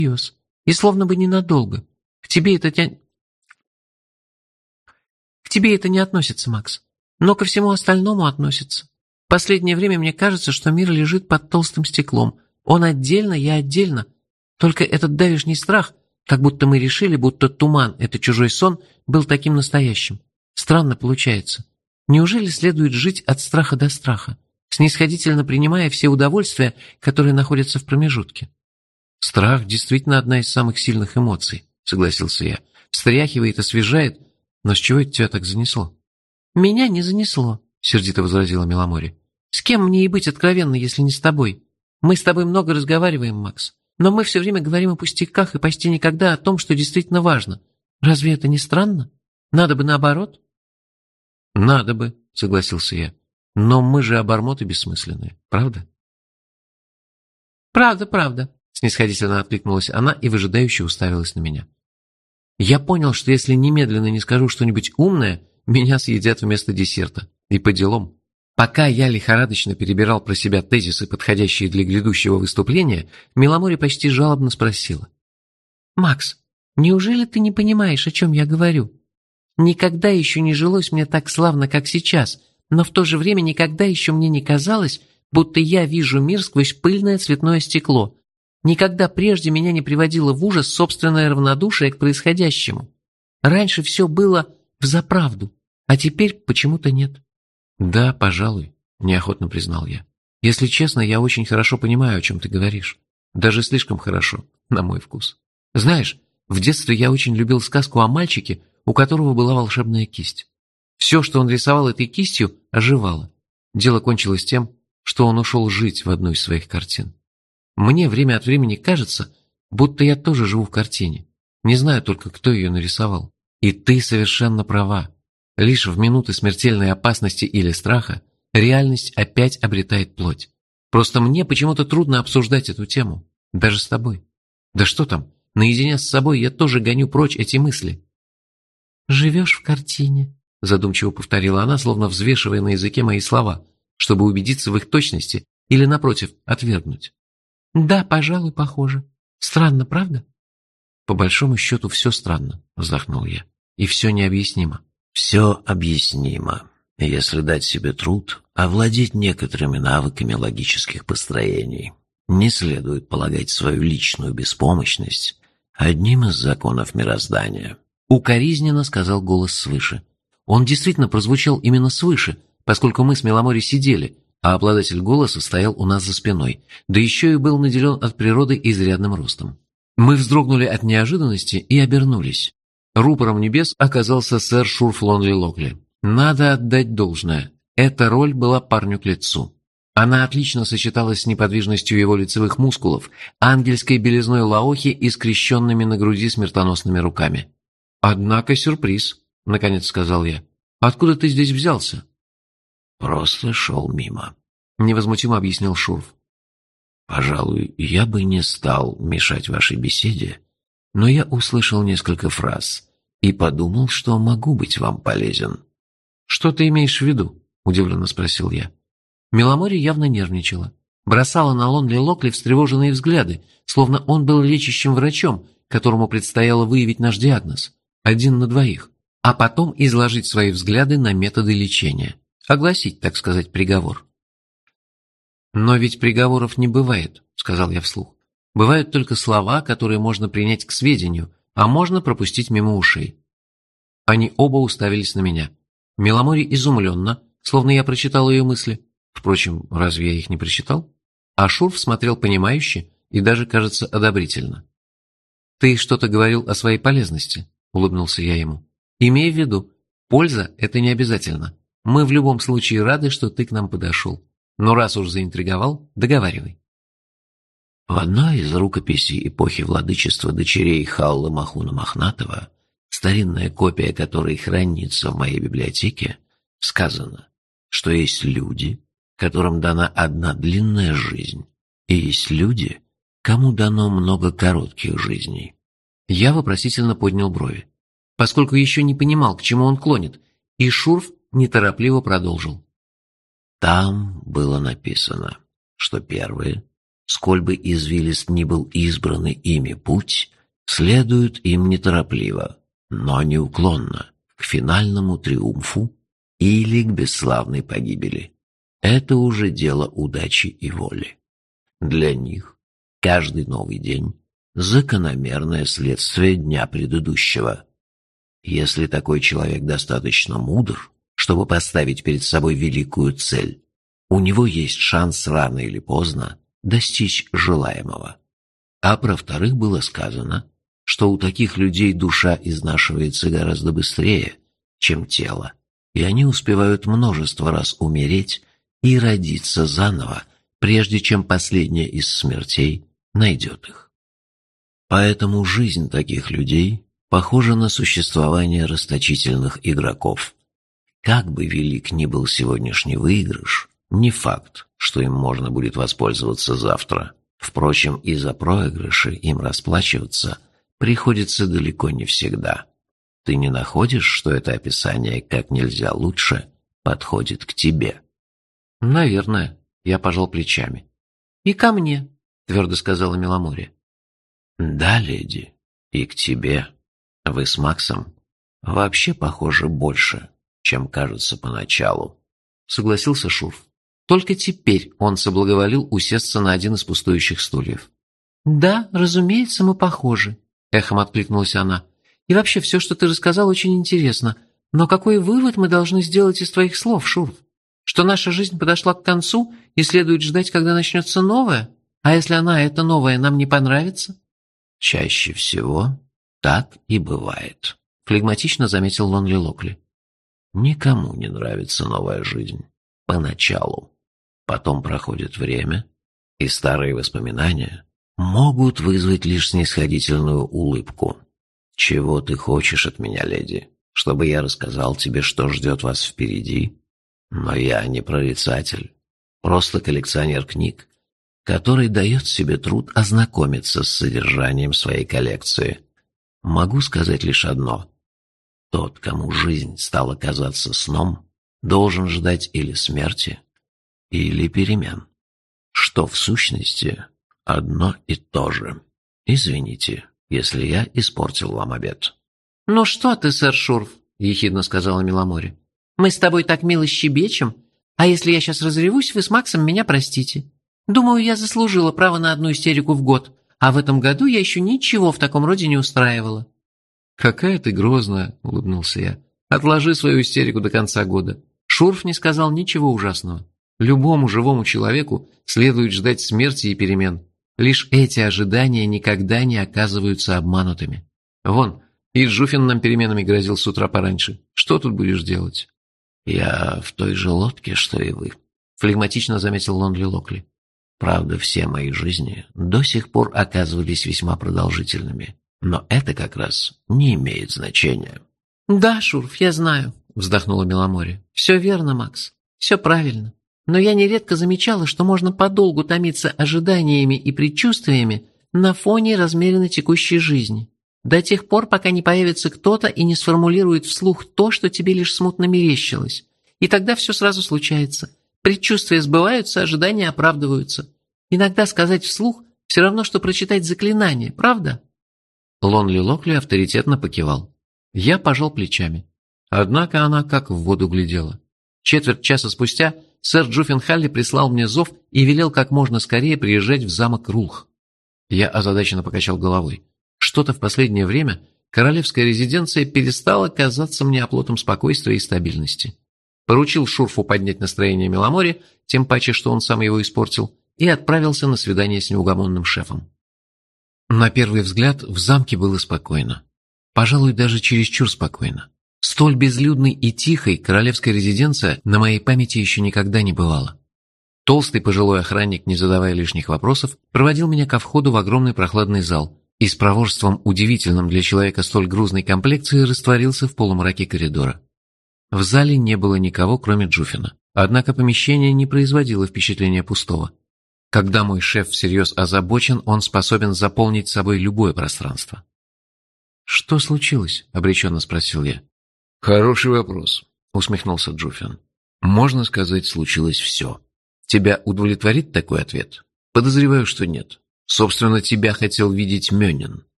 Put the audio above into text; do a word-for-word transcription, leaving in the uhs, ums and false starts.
всерьез. И словно бы ненадолго. К тебе это тя... К тебе это не относится, Макс. Но ко всему остальному относится. В последнее время мне кажется, что мир лежит под толстым стеклом. Он отдельно, я отдельно. Только этот давишний страх, как будто мы решили, будто туман, это чужой сон, был таким настоящим. Странно получается. Неужели следует жить от страха до страха, снисходительно принимая все удовольствия, которые находятся в промежутке? Страх действительно одна из самых сильных эмоций, согласился я. Встряхивает, освежает. Но с чего это тебя так занесло? Меня не занесло, сердито возразила Миломори. С кем мне и быть откровенно, если не с тобой? Мы с тобой много разговариваем, Макс, но мы все время говорим о пустяках и почти никогда о том, что действительно важно. Разве это не странно? Надо бы наоборот. Надо бы, согласился я. Но мы же обормоты бессмысленные, правда? Правда, правда, снисходительно откликнулась она и выжидающе уставилась на меня. Я понял, что если немедленно не скажу что-нибудь умное, меня съедят вместо десерта. И по делам. Пока я лихорадочно перебирал про себя тезисы, подходящие для грядущего выступления, Миломори почти жалобно спросила. «Макс, неужели ты не понимаешь, о чем я говорю? Никогда еще не жилось мне так славно, как сейчас, но в то же время никогда еще мне не казалось, будто я вижу мир сквозь пыльное цветное стекло. Никогда прежде меня не приводило в ужас собственное равнодушие к происходящему. Раньше все было взаправду, а теперь почему-то нет». «Да, пожалуй», – неохотно признал я. «Если честно, я очень хорошо понимаю, о чем ты говоришь. Даже слишком хорошо, на мой вкус. Знаешь, в детстве я очень любил сказку о мальчике, у которого была волшебная кисть. Все, что он рисовал этой кистью, оживало. Дело кончилось тем, что он ушел жить в одну из своих картин. Мне время от времени кажется, будто я тоже живу в картине. Не знаю только, кто ее нарисовал. И ты совершенно права. Лишь в минуты смертельной опасности или страха реальность опять обретает плоть. Просто мне почему-то трудно обсуждать эту тему, даже с тобой. Да что там, наедине с собой я тоже гоню прочь эти мысли». «Живешь в картине», – задумчиво повторила она, словно взвешивая на языке мои слова, чтобы убедиться в их точности или, напротив, отвергнуть. «Да, пожалуй, похоже. Странно, правда?» «По большому счету все странно», – вздохнул я. «И все необъяснимо». Все объяснимо, если дать себе труд овладеть некоторыми навыками логических построений. Не следует полагать свою личную беспомощность одним из законов мироздания. Укоризненно сказал голос свыше. Он действительно прозвучал именно свыше, поскольку мы с Миломори сидели, а обладатель голоса стоял у нас за спиной, да еще и был наделен от природы изрядным ростом. Мы вздрогнули от неожиданности и обернулись. Рупором небес оказался сэр Шурф Лонли Локли. Надо отдать должное. Эта роль была парню к лицу. Она отлично сочеталась с неподвижностью его лицевых мускулов, ангельской белизной лаохи и скрещенными на груди смертоносными руками. «Однако сюрприз», — наконец сказал я. «Откуда ты здесь взялся?» «Просто шел мимо», — невозмутимо объяснил Шурф. «Пожалуй, я бы не стал мешать вашей беседе, но я услышал несколько фраз и подумал, что могу быть вам полезен». «Что ты имеешь в виду?» – удивленно спросил я. Миломори явно нервничала. Бросала на Лонли Локли встревоженные взгляды, словно он был лечащим врачом, которому предстояло выявить наш диагноз, один на двоих, а потом изложить свои взгляды на методы лечения, огласить, так сказать, приговор. «Но ведь приговоров не бывает», – сказал я вслух. «Бывают только слова, которые можно принять к сведению, а можно пропустить мимо ушей». Они оба уставились на меня. Миломори изумленно, словно я прочитал ее мысли. Впрочем, разве я их не прочитал? А Шурф смотрел понимающе и даже, кажется, одобрительно. «Ты что-то говорил о своей полезности», — улыбнулся я ему. «Имей в виду, польза — это не обязательно. Мы в любом случае рады, что ты к нам подошел. Но раз уж заинтриговал, договаривай». В одной из рукописей эпохи владычества дочерей Халлы Махуна Мохнатого, старинная копия которой хранится в моей библиотеке, сказано, что есть люди, которым дана одна длинная жизнь, и есть люди, кому дано много коротких жизней. Я вопросительно поднял брови, поскольку еще не понимал, к чему он клонит, и Шурф неторопливо продолжил. Там было написано, что первые Сколь бы извилист ни был избранный ими путь, следуют им неторопливо, но неуклонно, к финальному триумфу или к бесславной погибели. Это уже дело удачи и воли. Для них каждый новый день – закономерное следствие дня предыдущего. Если такой человек достаточно мудр, чтобы поставить перед собой великую цель, у него есть шанс рано или поздно достичь желаемого. А про вторых было сказано, что у таких людей душа изнашивается гораздо быстрее, чем тело, и они успевают множество раз умереть и родиться заново, прежде чем последняя из смертей найдет их. Поэтому жизнь таких людей похожа на существование расточительных игроков. Как бы велик ни был сегодняшний выигрыш, не факт, что им можно будет воспользоваться завтра. Впрочем, и за проигрыши им расплачиваться приходится далеко не всегда. Ты не находишь, что это описание как нельзя лучше подходит к тебе? Наверное, я пожал плечами. И ко мне, твердо сказала Миломорье. Да, леди, и к тебе. Вы с Максом вообще похожи больше, чем кажется поначалу, согласился Шурф. Только теперь он соблаговолил усесться на один из пустующих стульев. «Да, разумеется, мы похожи», — эхом откликнулась она. «И вообще, все, что ты рассказал, очень интересно. Но какой вывод мы должны сделать из твоих слов, Шурф? Что наша жизнь подошла к концу и следует ждать, когда начнется новое? А если она, это новое, нам не понравится?» «Чаще всего так и бывает», — флегматично заметил Лонли Локли. «Никому не нравится новая жизнь. Поначалу. Потом проходит время, и старые воспоминания могут вызвать лишь снисходительную улыбку. Чего ты хочешь от меня, леди? Чтобы я рассказал тебе, что ждет вас впереди? Но я не прорицатель, просто коллекционер книг, который дает себе труд ознакомиться с содержанием своей коллекции. Могу сказать лишь одно. Тот, кому жизнь стала казаться сном, должен ждать или смерти, или перемен, что в сущности одно и то же. Извините, если я испортил вам обед». «Ну что ты, сэр Шурф», — ехидно сказала Миломорье. «Мы с тобой так мило щебечем, а если я сейчас разревусь, вы с Максом меня простите. Думаю, я заслужила право на одну истерику в год, а в этом году я еще ничего в таком роде не устраивала». «Какая ты грозная», — улыбнулся я. «Отложи свою истерику до конца года. Шурф не сказал ничего ужасного. Любому живому человеку следует ждать смерти и перемен. Лишь эти ожидания никогда не оказываются обманутыми. Вон, и Жуфин нам переменами грозил с утра пораньше. Что тут будешь делать?» «Я в той же лодке, что и вы», — флегматично заметил Лонли Локли. «Правда, все мои жизни до сих пор оказывались весьма продолжительными. Но это как раз не имеет значения». «Да, Шурф, я знаю», — вздохнула Миломорье. «Все верно, Макс, все правильно. Но я нередко замечала, что можно подолгу томиться ожиданиями и предчувствиями на фоне размеренно текущей жизни. До тех пор, пока не появится кто-то и не сформулирует вслух то, что тебе лишь смутно мерещилось. И тогда все сразу случается. Предчувствия сбываются, ожидания оправдываются. Иногда сказать вслух все равно, что прочитать заклинание, правда?» Лонли Локли авторитетно покивал. Я пожал плечами. Однако она как в воду глядела. Четверть часа спустя сэр Джуффин Халли прислал мне зов и велел как можно скорее приезжать в замок Рулх. Я озадаченно покачал головой. Что-то в последнее время королевская резиденция перестала казаться мне оплотом спокойствия и стабильности. Поручил Шурфу поднять настроение Миломорье, тем паче, что он сам его испортил, и отправился на свидание с неугомонным шефом. На первый взгляд в замке было спокойно. Пожалуй, даже чересчур спокойно. Столь безлюдной и тихой королевская резиденция на моей памяти еще никогда не бывала. Толстый пожилой охранник, не задавая лишних вопросов, проводил меня ко входу в огромный прохладный зал и с проворством, удивительным для человека столь грузной комплекции, растворился в полумраке коридора. В зале не было никого, кроме Джуфина, однако помещение не производило впечатления пустого. Когда мой шеф всерьез озабочен, он способен заполнить собой любое пространство. «Что случилось?» – обреченно спросил я. «Хороший вопрос», – усмехнулся Джуфин. «Можно сказать, случилось все. Тебя удовлетворит такой ответ?» Подозреваю, что нет. Собственно, тебя хотел видеть Мёнин.